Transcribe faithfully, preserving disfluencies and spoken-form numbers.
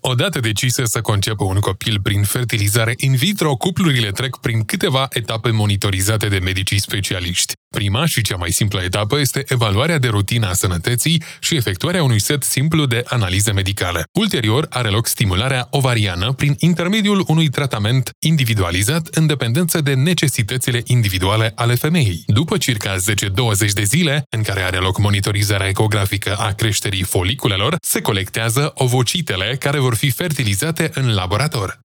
Odată decise să conceapă un copil prin fertilizare in vitro, cuplurile trec prin câteva etape monitorizate de medicii specialiști. Prima și cea mai simplă etapă este evaluarea de rutină a sănătății și efectuarea unui set simplu de analize medicale. Ulterior, are loc stimularea ovariană prin intermediul unui tratament individualizat în dependență de necesitățile individuale ale femeii. După circa zece douăzeci de zile, în care are loc monitorizarea ecografică a creșterii foliculelor, se colectează ovocitele care vor fi fertilizate în laborator.